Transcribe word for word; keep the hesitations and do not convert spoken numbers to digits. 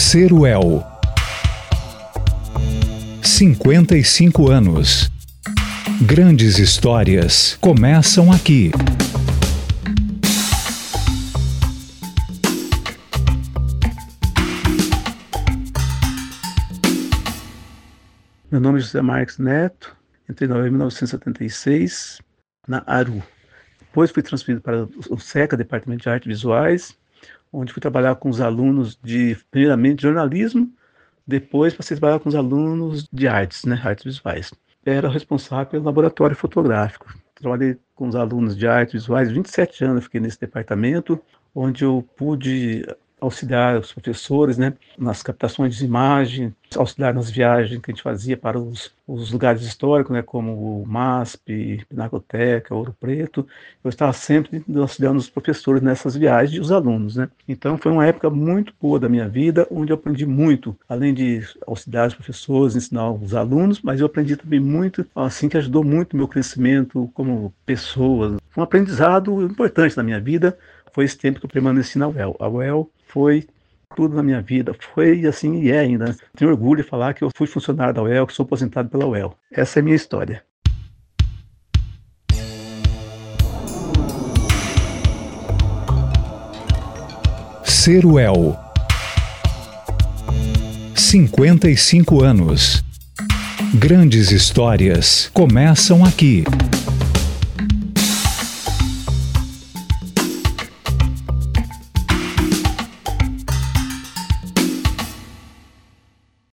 Ceruel. cinquenta e cinco anos. Grandes histórias começam aqui. Meu nome é José Marques Neto, entrei na U E L em mil novecentos e setenta e seis, na ARU. Depois fui transferido para o SECA, Departamento de Artes Visuais, onde fui trabalhar com os alunos de, primeiramente, de jornalismo, depois passei a trabalhar com os alunos de artes, né, artes visuais. Era responsável pelo laboratório fotográfico. Trabalhei com os alunos de artes visuais, vinte e sete anos eu fiquei nesse departamento, onde eu pude auxiliar os professores, né, nas captações de imagem, auxiliar nas viagens que a gente fazia para os, os lugares históricos, né, como o MASP, Pinacoteca, Ouro Preto. Eu estava sempre auxiliando os professores nessas viagens e os alunos, né. Então foi uma época muito boa da minha vida, onde eu aprendi muito, além de auxiliar os professores, ensinar os alunos, mas eu aprendi também muito, assim, que ajudou muito o meu crescimento como pessoa. Foi um aprendizado importante na minha vida. Foi esse tempo que eu permaneci na U E L. A U E L foi tudo na minha vida, foi assim e é ainda. Tenho orgulho de falar que eu fui funcionário da U E L, que sou aposentado pela U E L. Essa é a minha história. Ceruel. cinquenta e cinco anos. Grandes histórias começam aqui.